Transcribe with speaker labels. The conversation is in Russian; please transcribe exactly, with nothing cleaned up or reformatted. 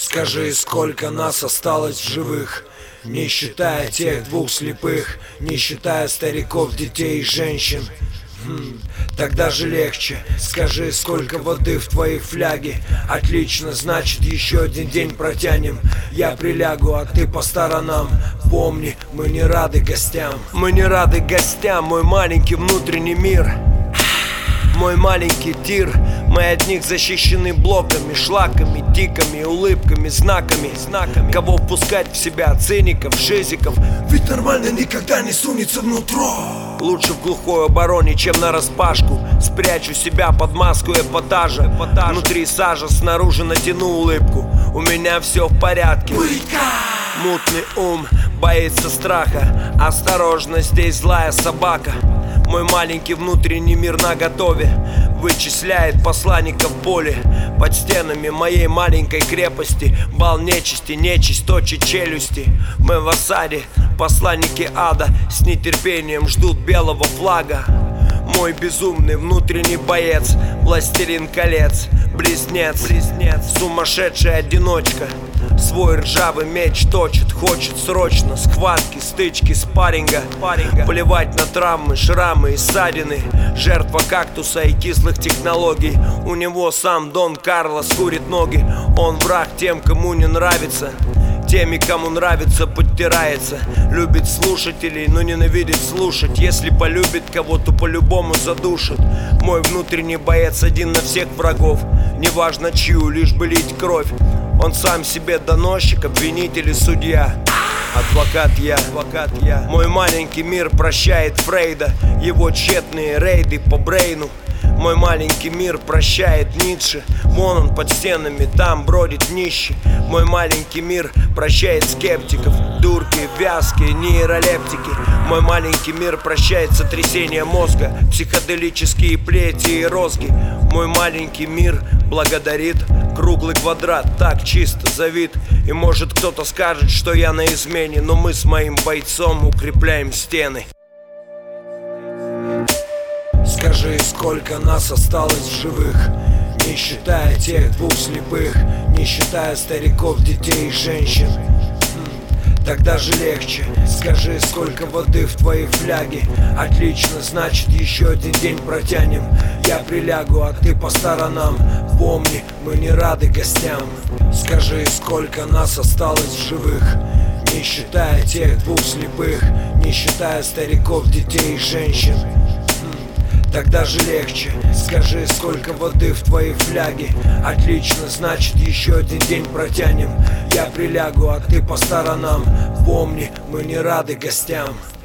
Speaker 1: Скажи, сколько нас осталось в живых, не считая тех двух слепых, не считая стариков, детей и женщин. Хм, тогда же легче. Скажи, сколько воды в твоей фляге. Отлично, значит еще один день протянем. Я прилягу, а ты по сторонам. Помни, мы не рады гостям. Мы не рады гостям, мой маленький внутренний мир, мой маленький тир. Мы от них защищены блоками, шлаками, тиками, улыбками, знаками, знаками. Кого впускать в себя, циников, шизиков, ведь нормально никогда не сунется внутрь. Лучше в глухой обороне, чем нараспашку. Спрячу себя под маску эпатажа. Внутри сажа, снаружи натяну улыбку. У меня все в порядке. Мутный ум боится страха. Осторожно, здесь злая собака. Мой маленький внутренний мир наготове вычисляет посланников боли. Под стенами моей маленькой крепости бал нечисти, нечисть точит челюсти. Мы в осаде, посланники ада с нетерпением ждут белого флага. Мой безумный внутренний боец, властелин колец, близнец, близнец, сумасшедшая одиночка. Свой ржавый меч точит, хочет срочно схватки, стычки, спарринга, спарринга. Плевать на травмы, шрамы и ссадины. Жертва кактуса и кислых технологий. У него сам Дон Карлос курит ноги. Он враг тем, кому не нравится. Теми, кому нравится, подтирается. Любит слушателей, но ненавидит слушать. Если полюбит кого, то по-любому задушит. Мой внутренний боец один на всех врагов. Неважно чью, лишь бы лить кровь. Он сам себе доносчик, обвинитель и судья. Адвокат я, адвокат я. Мой маленький мир прощает Фрейда, его тщетные рейды по брейну. Мой маленький мир прощает Ницше. Вон он под стенами, там бродит нищий. Мой маленький мир прощает скептиков, дурки, вязкие, нейролептики. Мой маленький мир прощает сотрясение мозга, психоделические плети и розги. Мой маленький мир благодарит круглый квадрат, так чисто завид. И может кто-то скажет, что я на измене, но мы с моим бойцом укрепляем стены. Скажи, сколько нас осталось в живых, не считая тех двух слепых, не считая стариков, детей и женщин. Хм, тогда же легче. Скажи, сколько воды в твоей фляге. Отлично, значит еще один день протянем. Я прилягу, а ты по сторонам. Помни, мы не рады гостям. Скажи, сколько нас осталось в живых, не считая тех двух слепых, не считая стариков, детей и женщин. Тогда же легче. Скажи, сколько воды в твоей фляге. Отлично, значит еще один день протянем. Я прилягу, а ты по сторонам. Помни, мы не рады гостям.